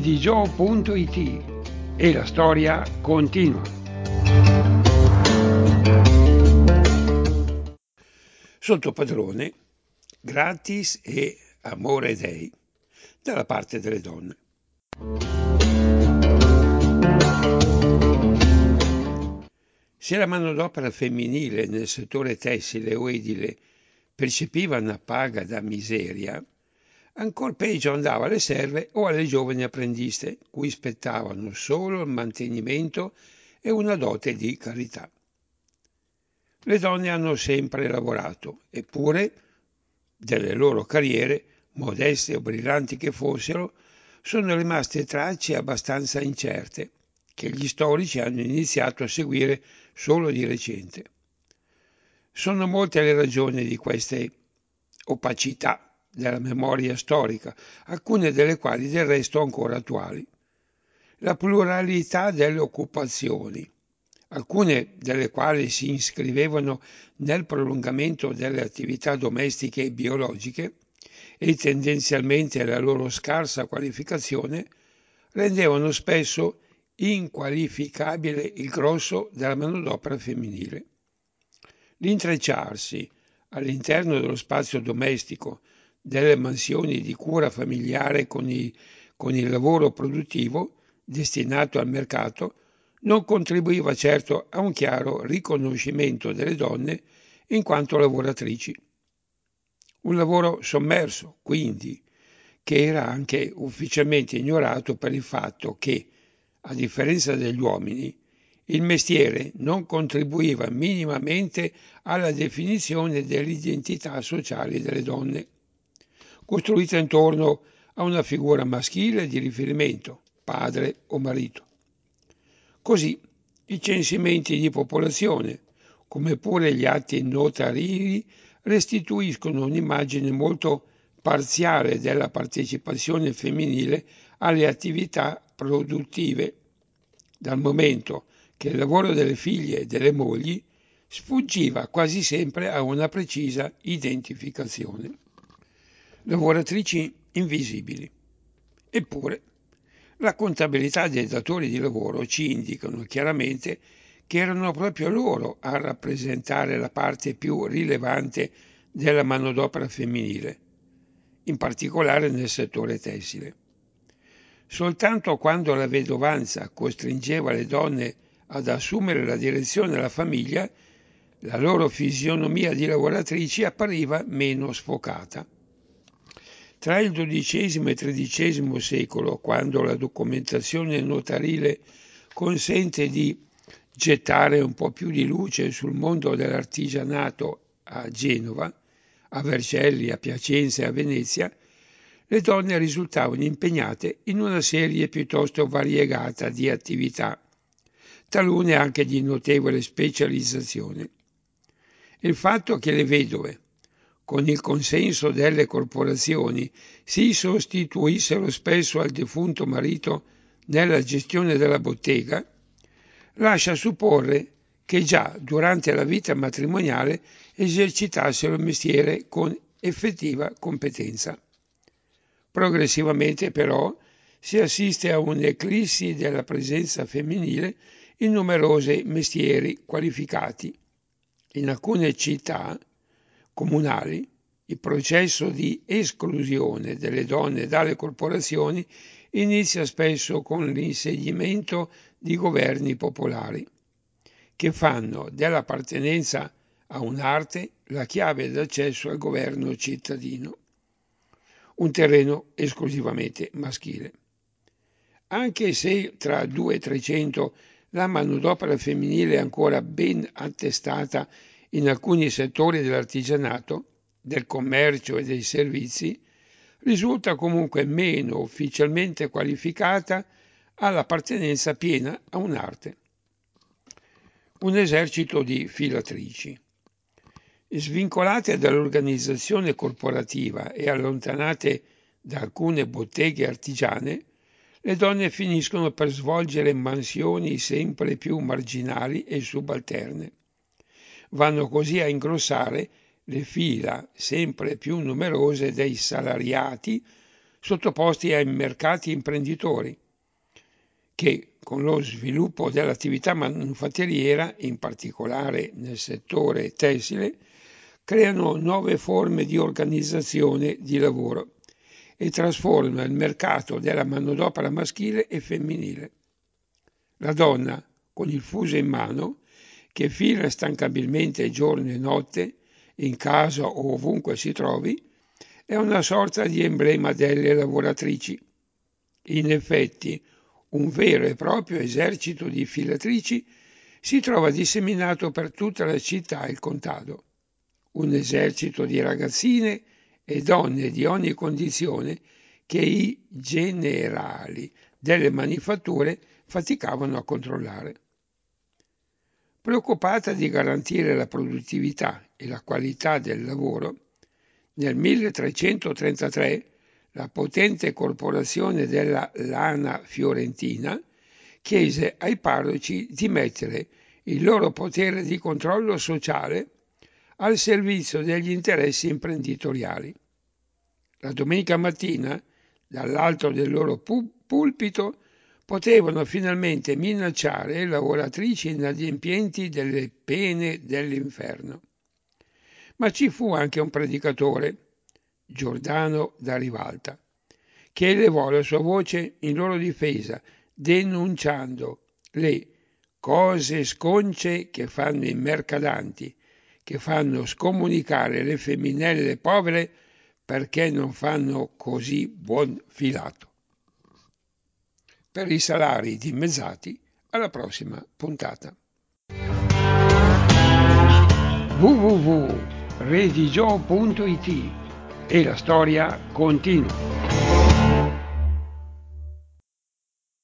TheDayDiGio.it e la storia continua. Sotto padrone, gratis e amore dei, dalla parte delle donne. Se la manodopera femminile nel settore tessile o edile percepiva una paga da miseria, ancor peggio andava alle serve o alle giovani apprendiste, cui spettavano solo il mantenimento e una dote di carità. Le donne hanno sempre lavorato, eppure delle loro carriere, modeste o brillanti che fossero, sono rimaste tracce abbastanza incerte, che gli storici hanno iniziato a seguire solo di recente. Sono molte le ragioni di queste opacità della memoria storica, alcune delle quali del resto ancora attuali. La pluralità delle occupazioni, alcune delle quali si iscrivevano nel prolungamento delle attività domestiche e biologiche, e tendenzialmente la loro scarsa qualificazione, rendevano spesso inqualificabile il grosso della manodopera femminile. L'intrecciarsi all'interno dello spazio domestico delle mansioni di cura familiare con il lavoro produttivo destinato al mercato non contribuiva certo a un chiaro riconoscimento delle donne in quanto lavoratrici. Un lavoro sommerso, quindi, che era anche ufficialmente ignorato per il fatto che, a differenza degli uomini, il mestiere non contribuiva minimamente alla definizione dell'identità sociale delle donne, costruita intorno a una figura maschile di riferimento, padre o marito. Così i censimenti di popolazione, come pure gli atti notarili, restituiscono un'immagine molto parziale della partecipazione femminile alle attività produttive, dal momento che il lavoro delle figlie e delle mogli sfuggiva quasi sempre a una precisa identificazione. Lavoratrici invisibili. Eppure, la contabilità dei datori di lavoro ci indicano chiaramente che erano proprio loro a rappresentare la parte più rilevante della manodopera femminile, in particolare nel settore tessile. Soltanto quando la vedovanza costringeva le donne ad assumere la direzione della famiglia, la loro fisionomia di lavoratrici appariva meno sfocata. Tra il XII e XIII secolo, quando la documentazione notarile consente di gettare un po' più di luce sul mondo dell'artigianato a Genova, a Vercelli, a Piacenza e a Venezia, le donne risultavano impegnate in una serie piuttosto variegata di attività, talune anche di notevole specializzazione. Il fatto che le vedove, con il consenso delle corporazioni, si sostituissero spesso al defunto marito nella gestione della bottega, lascia supporre che già durante la vita matrimoniale esercitassero il mestiere con effettiva competenza. Progressivamente però si assiste a un'eclissi della presenza femminile in numerosi mestieri qualificati. In alcune città comunali il processo di esclusione delle donne dalle corporazioni inizia spesso con l'inseguimento di governi popolari, che fanno dell'appartenenza a un'arte la chiave d'accesso al governo cittadino, un terreno esclusivamente maschile. Anche se tra 200 e 300 la manodopera femminile è ancora ben attestata in alcuni settori dell'artigianato, del commercio e dei servizi, risulta comunque meno ufficialmente qualificata all'appartenenza piena a un'arte. Un esercito di filatrici. Svincolate dall'organizzazione corporativa e allontanate da alcune botteghe artigiane, le donne finiscono per svolgere mansioni sempre più marginali e subalterne. Vanno così a ingrossare le fila sempre più numerose dei salariati, sottoposti ai mercati imprenditori, che con lo sviluppo dell'attività manufatturiera, in particolare nel settore tessile, creano nuove forme di organizzazione di lavoro e trasforma il mercato della manodopera maschile e femminile. La donna, con il fuso in mano, che fila instancabilmente giorno e notte, in casa o ovunque si trovi, è una sorta di emblema delle lavoratrici. In effetti, un vero e proprio esercito di filatrici si trova disseminato per tutta la città e il contado. Un esercito di ragazzine e donne di ogni condizione che i generali delle manifatture faticavano a controllare. Preoccupata di garantire la produttività e la qualità del lavoro, nel 1333 la potente corporazione della Lana Fiorentina chiese ai parroci di mettere il loro potere di controllo sociale al servizio degli interessi imprenditoriali. La domenica mattina, dall'alto del loro pulpito, potevano finalmente minacciare le lavoratrici inadempienti delle pene dell'inferno. Ma ci fu anche un predicatore, Giordano da Rivalta, che elevò la sua voce in loro difesa, denunciando le cose sconce che fanno i mercadanti, che fanno scomunicare le femminelle povere perché non fanno così buon filato. Per i salari dimezzati, alla prossima puntata. www.redigio.it e la storia continua.